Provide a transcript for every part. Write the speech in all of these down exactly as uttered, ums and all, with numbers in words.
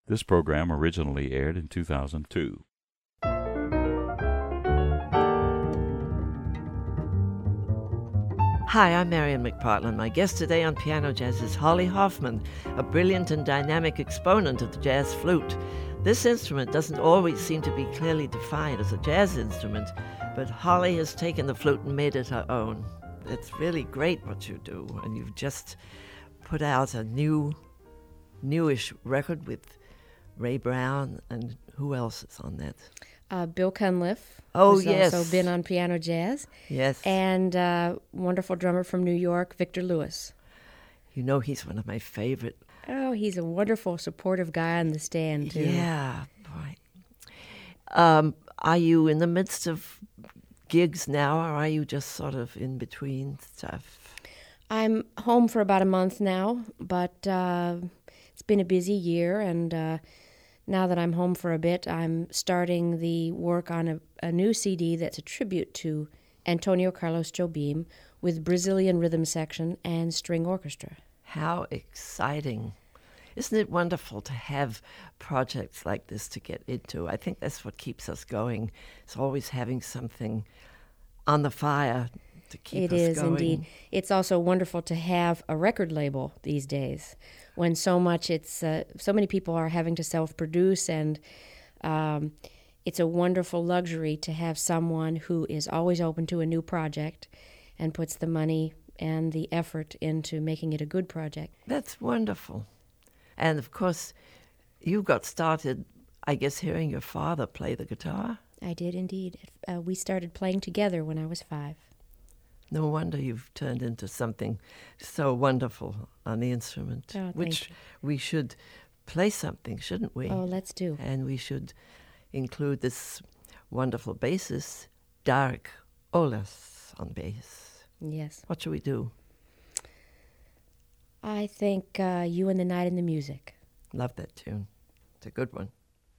This program originally aired in two thousand two. Hi, I'm Marian McPartland. My guest today on Piano Jazz is Holly Hoffman, a brilliant and dynamic exponent of the jazz flute. This instrument doesn't always seem to be clearly defined as a jazz instrument, but Holly has taken the flute and made it her own. It's really great what you do, and you've just put out a new, newish record with Ray Brown, and who else is on that? Uh, Bill Cunliffe. Oh, who's yes. also been on Piano Jazz. Yes. And uh, wonderful drummer from New York, Victor Lewis. You know, he's one of my favorite. Oh, he's a wonderful, supportive guy on the stand, too. Yeah, boy. Um, are you in the midst of gigs now, or are you just sort of in between stuff? I'm home for about a month now, but uh, it's been a busy year, and uh, now that I'm home for a bit, I'm starting the work on a, a new C D that's a tribute to Antonio Carlos Jobim with Brazilian rhythm section and string orchestra. How exciting. Isn't it wonderful to have projects like this to get into? I think that's what keeps us going. It's always having something on the fire to keep It us is going. indeed. It's also wonderful to have a record label these days, when so much it's uh, so many people are having to self-produce, and um, it's a wonderful luxury to have someone who is always open to a new project and puts the money and the effort into making it a good project. That's wonderful. And of course, you got started, I guess, hearing your father play the guitar. I did indeed. Uh, we started playing together when I was five. No wonder you've turned into something so wonderful on the instrument, Oh, thank which you. we should play something, shouldn't we? Oh, let's do. And we should include this wonderful bassist, Darek Olas, on bass. Yes. What should we do? I think uh, You and the Night and the Music. Love that tune. It's a good one.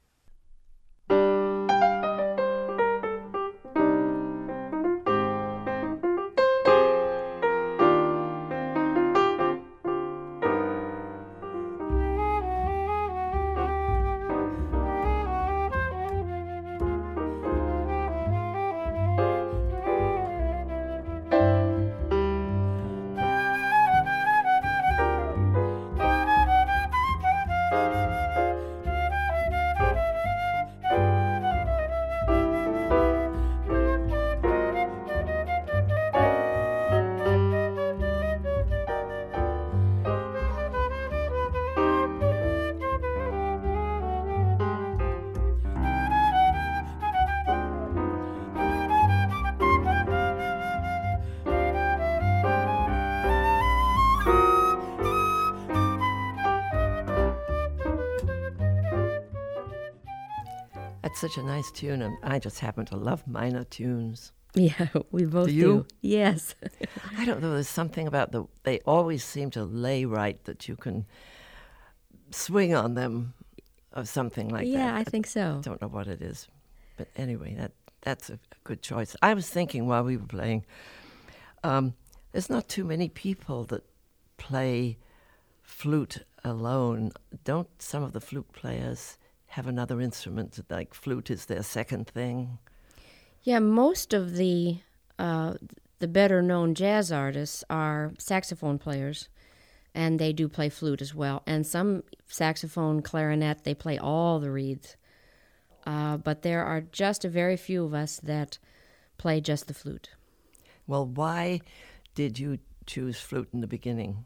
That's such a nice tune, and I just happen to love minor tunes. Yeah, we both Do you? Yes. I don't know, there's something about the, they always seem to lay right that you can swing on them or something like yeah, that. I think so. I don't know what it is. But anyway, that that's a good choice. I was thinking while we were playing, um, there's not too many people that play flute alone. Don't some of the flute players have another instrument, like flute is their second thing? Yeah, most of the uh, the better-known jazz artists are saxophone players, and they do play flute as well. And some saxophone, clarinet, they play all the reeds. Uh, but there are just a very few of us that play just the flute. Well, why did you choose flute in the beginning?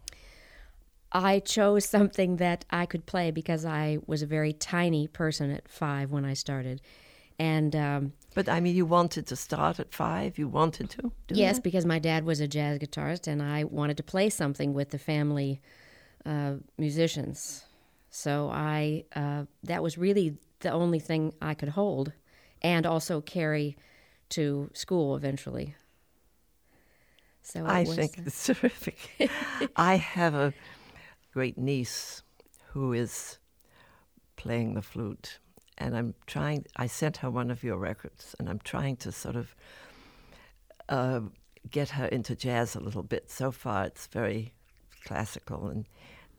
I chose something that I could play because I was a very tiny person at five when I started. And um, But, I mean, you wanted to start at five? You wanted to do yes, that? because my dad was a jazz guitarist, and I wanted to play something with the family uh, musicians. So I uh, that was really the only thing I could hold and also carry to school eventually. So it I was, think uh, it's terrific. I have a great niece who is playing the flute, and I'm trying, I sent her one of your records, and I'm trying to sort of uh, get her into jazz a little bit. So far, it's very classical, and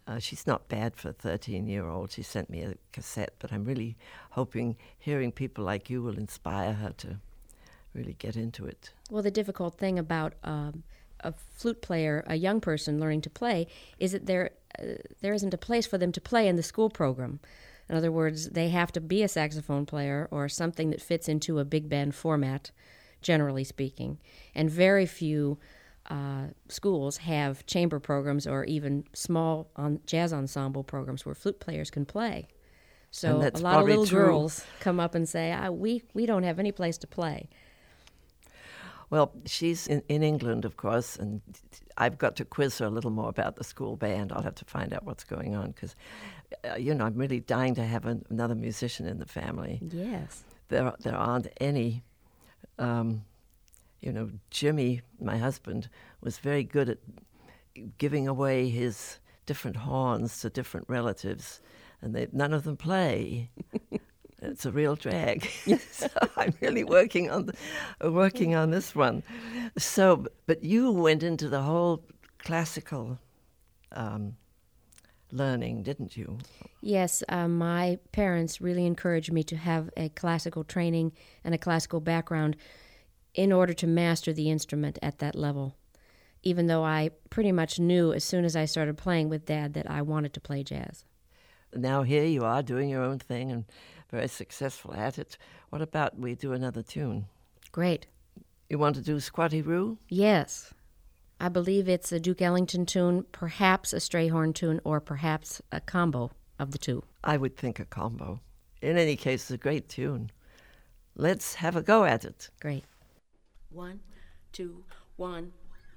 Uh, she's not bad for a thirteen-year-old. She sent me a cassette, but I'm really hoping hearing people like you will inspire her to really get into it. Well, the difficult thing about um, a flute player, a young person learning to play, is that there uh, there isn't a place for them to play in the school program. In other words, they have to be a saxophone player or something that fits into a big band format, generally speaking. And very few uh, schools have chamber programs or even small on jazz ensemble programs where flute players can play. So a lot of little true. girls come up and say, ah, we, we don't have any place to play. Well, she's in, in England, of course, and I've got to quiz her a little more about the school band. I'll have to find out what's going on because, uh, you know, I'm really dying to have an, another musician in the family. Yes. There, there aren't any. Um, you know, Jimmy, my husband, was very good at giving away his different horns to different relatives, and they, none of them play. It's a real drag. So I'm really working on the, working on this one. So, but you went into the whole classical um, learning, didn't you? Yes, uh, my parents really encouraged me to have a classical training and a classical background in order to master the instrument at that level, even though I pretty much knew as soon as I started playing with Dad that I wanted to play jazz. Now here you are doing your own thing and very successful at it. What about we do another tune? Great. You want to do Squatty Roo? Yes. I believe it's a Duke Ellington tune, perhaps a Strayhorn tune, or perhaps a combo of the two. I would think a combo. In any case, it's a great tune. Let's have a go at it. Great. One, two, one.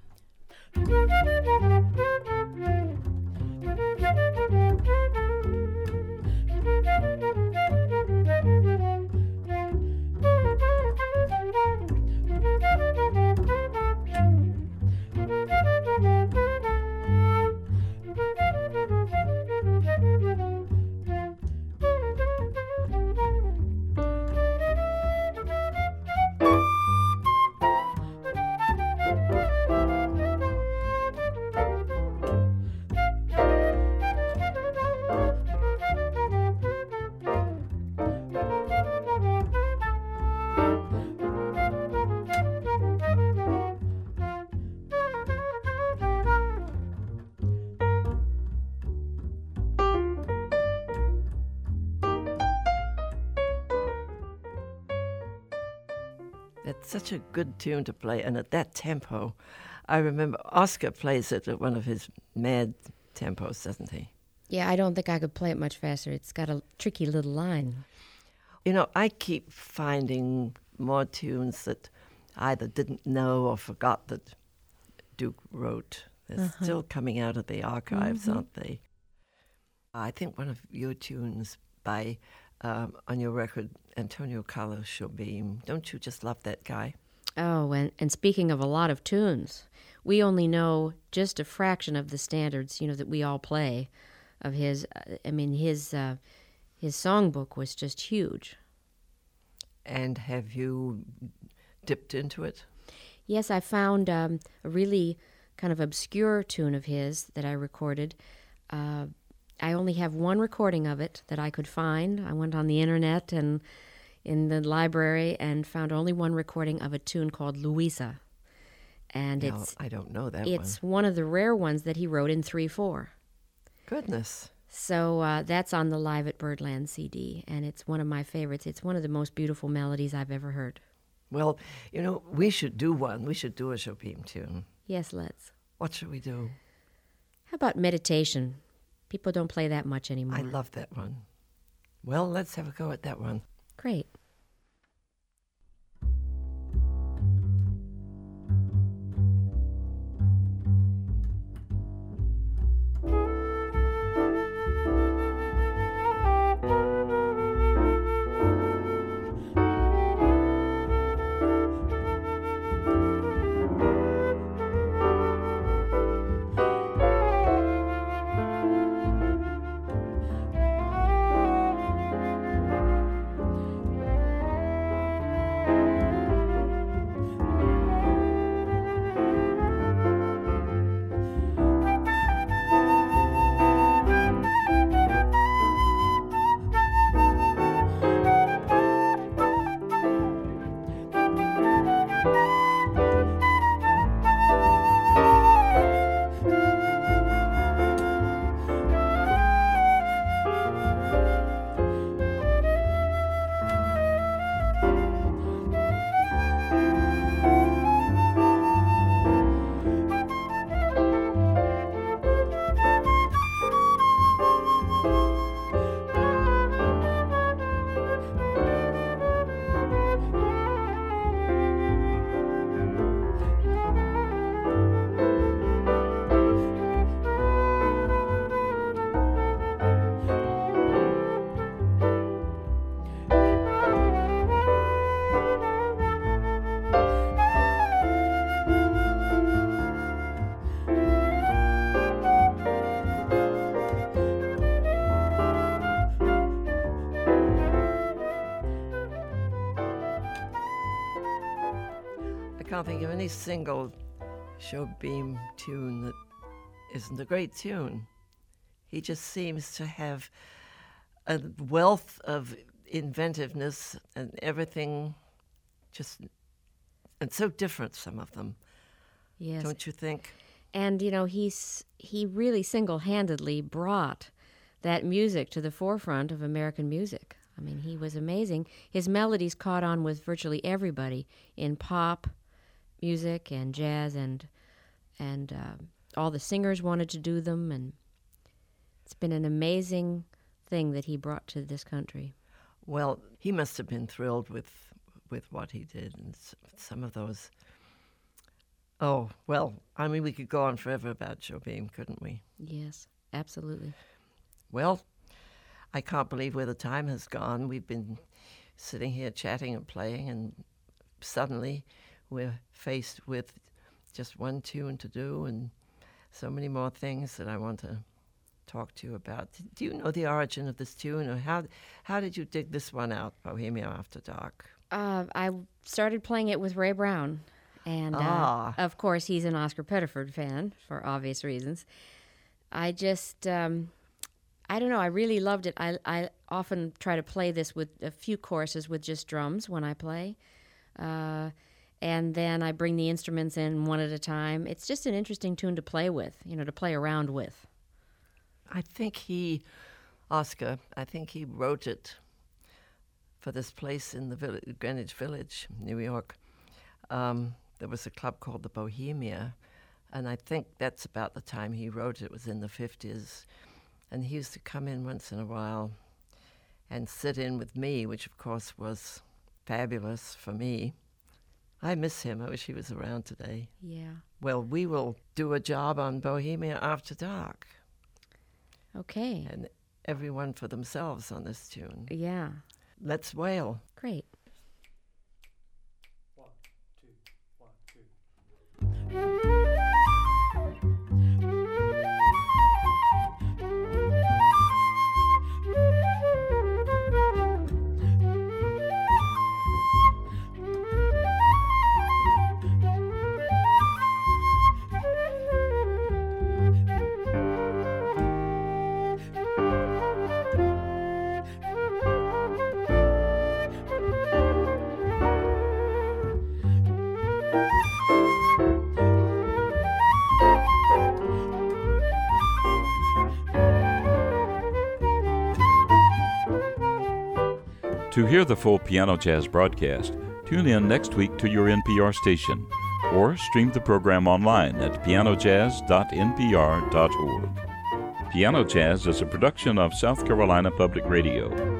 It's such a good tune to play, and at that tempo, I remember Oscar plays it at one of his mad tempos, doesn't he? Yeah, I don't think I could play it much faster. It's got a tricky little line. You know, I keep finding more tunes that I either didn't know or forgot that Duke wrote. They're Uh-huh. still coming out of the archives, Mhm. aren't they? I think one of your tunes by, um, on your record, Antonio Carlos Jobim. Don't you just love that guy? Oh, and, and speaking of a lot of tunes, we only know just a fraction of the standards, you know, that we all play of his. Uh, I mean, his uh, his songbook was just huge. And have you dipped into it? Yes, I found um, a really kind of obscure tune of his that I recorded. Uh, I only have one recording of it that I could find. I went on the internet and in the library and found only one recording of a tune called Louisa. And No, it's I don't know that it's one. one of the rare ones that he wrote in three four. Goodness. So uh, that's on the Live at Birdland C D, and it's one of my favorites. It's one of the most beautiful melodies I've ever heard. Well, you know, we should do one. We should do a Jobim tune. Yes, let's. What should we do? How about Meditation? People don't play that much anymore. I love that one. Well, let's have a go at that one. Great. Thank can't think of any single Jobim tune that isn't a great tune. He just seems to have a wealth of inventiveness and everything just, and so different, some of them. Yes. Don't you think? And, you know, he's he really single-handedly brought that music to the forefront of American music. I mean, he was amazing. His melodies caught on with virtually everybody in pop music and jazz, and and uh, all the singers wanted to do them, and it's been an amazing thing that he brought to this country. Well, he must have been thrilled with with what he did, and some of those. Oh, well, I mean, we could go on forever about Jobim, couldn't we? Yes, absolutely. Well, I can't believe where the time has gone. We've been sitting here chatting and playing, and suddenly we're faced with just one tune to do and so many more things that I want to talk to you about. Do you know the origin of this tune, or how how did you dig this one out, Bohemia After Dark? Uh, I started playing it with Ray Brown, and Ah. uh, of course he's an Oscar Pettiford fan for obvious reasons. I just, um, I don't know, I really loved it. I, I often try to play this with a few choruses with just drums when I play, uh, and then I bring the instruments in one at a time. It's just an interesting tune to play with, you know, to play around with. I think he, Oscar, I think he wrote it for this place in the village, Greenwich Village, New York. Um, there was a club called the Bohemia, and I think that's about the time he wrote it. It was in the fifties. And he used to come in once in a while and sit in with me, which of course was fabulous for me. I miss him. I wish he was around today. Yeah. Well, we will do a job on Bohemia After Dark. Okay. And everyone for themselves on this tune. Yeah. Let's wail. Great. One, two, one, two. To hear the full Piano Jazz broadcast, tune in next week to your N P R station, or stream the program online at piano jazz dot n p r dot org. Piano Jazz is a production of South Carolina Public Radio.